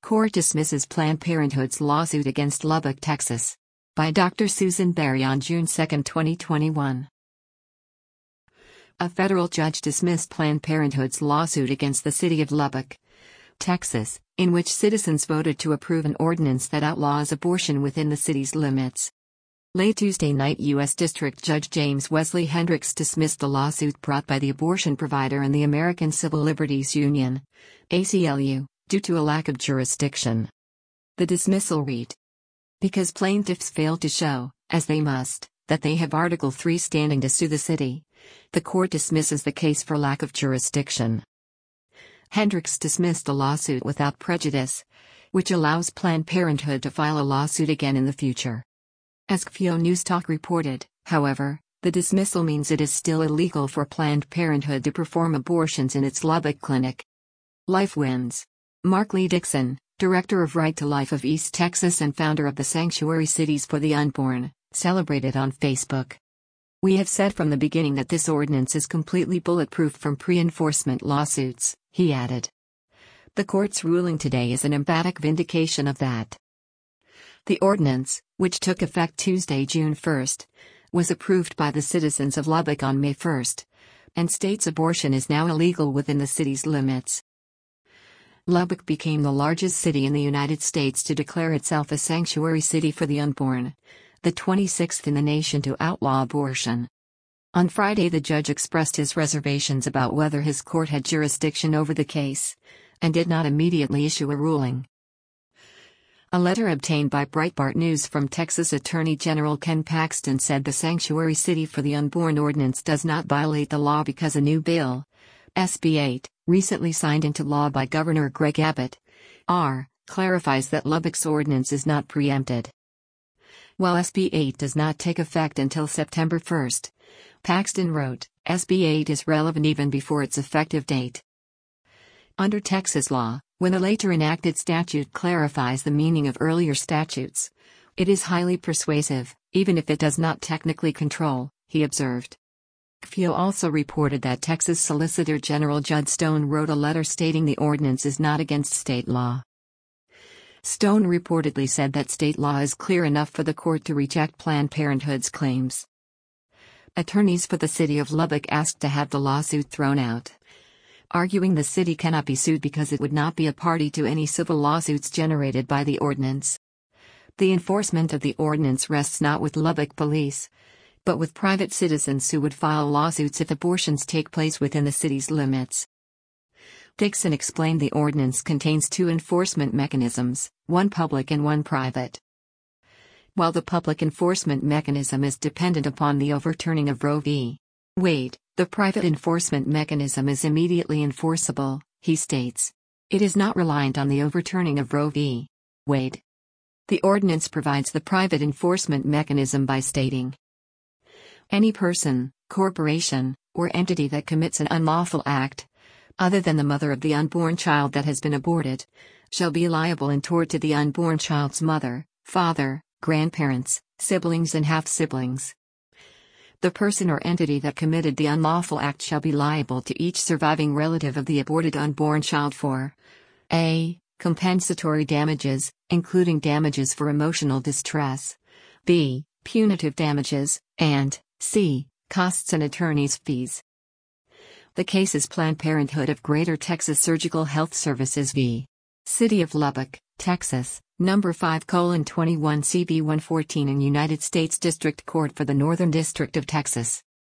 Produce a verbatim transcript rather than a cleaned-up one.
Court dismisses Planned Parenthood's lawsuit against Lubbock, Texas. By Doctor Susan Berry on June second, twenty twenty-one. A federal judge dismissed Planned Parenthood's lawsuit against the city of Lubbock, Texas, in which citizens voted to approve an ordinance that outlaws abortion within the city's limits. Late Tuesday night, U S District Judge James Wesley Hendricks dismissed the lawsuit brought by the abortion provider and the American Civil Liberties Union, A C L U, due to a lack of jurisdiction. The dismissal read: because plaintiffs failed to show, as they must, that they have Article three standing to sue the city, the court dismisses the case for lack of jurisdiction. Hendricks dismissed the lawsuit without prejudice, which allows Planned Parenthood to file a lawsuit again in the future. As K F I O News Talk reported, however, the dismissal means it is still illegal for Planned Parenthood to perform abortions in its Lubbock clinic. Life wins. Mark Lee Dixon, director of Right to Life of East Texas and founder of the Sanctuary Cities for the Unborn, celebrated on Facebook. "We have said from the beginning that this ordinance is completely bulletproof from pre-enforcement lawsuits," he added. The court's ruling today is an emphatic vindication of that. The ordinance, which took effect Tuesday, June first, was approved by the citizens of Lubbock on May first, and states abortion is now illegal within the city's limits. Lubbock became the largest city in the United States to declare itself a sanctuary city for the unborn, the twenty-sixth in the nation to outlaw abortion. On Friday, the judge expressed his reservations about whether his court had jurisdiction over the case, and did not immediately issue a ruling. A letter obtained by Breitbart News from Texas Attorney General Ken Paxton said the Sanctuary City for the Unborn ordinance does not violate the law because a new bill, S B eight, recently signed into law by Governor Greg Abbott, R, clarifies that Lubbock's ordinance is not preempted. While S B eight does not take effect until September first, Paxton wrote, S B eight is relevant even before its effective date. Under Texas law, when a later enacted statute clarifies the meaning of earlier statutes, it is highly persuasive, even if it does not technically control, he observed. K F I O also reported that Texas Solicitor General Judd Stone wrote a letter stating the ordinance is not against state law. Stone reportedly said that state law is clear enough for the court to reject Planned Parenthood's claims. Attorneys for the city of Lubbock asked to have the lawsuit thrown out, arguing the city cannot be sued because it would not be a party to any civil lawsuits generated by the ordinance. The enforcement of the ordinance rests not with Lubbock police, but with private citizens who would file lawsuits if abortions take place within the city's limits. Dixon explained the ordinance contains two enforcement mechanisms, one public and one private. While the public enforcement mechanism is dependent upon the overturning of Roe v. Wade, the private enforcement mechanism is immediately enforceable, he states. It is not reliant on the overturning of Roe v. Wade. The ordinance provides the private enforcement mechanism by stating, any person, corporation, or entity that commits an unlawful act, other than the mother of the unborn child that has been aborted, shall be liable in tort to the unborn child's mother, father, grandparents, siblings and half-siblings. The person or entity that committed the unlawful act shall be liable to each surviving relative of the aborted unborn child for a. compensatory damages, including damages for emotional distress, b. punitive damages, and c. costs and attorney's fees. The case is Planned Parenthood of Greater Texas Surgical Health Services v. City of Lubbock, Texas, number five colon twenty-one C B one fourteen in United States District Court for the Northern District of Texas.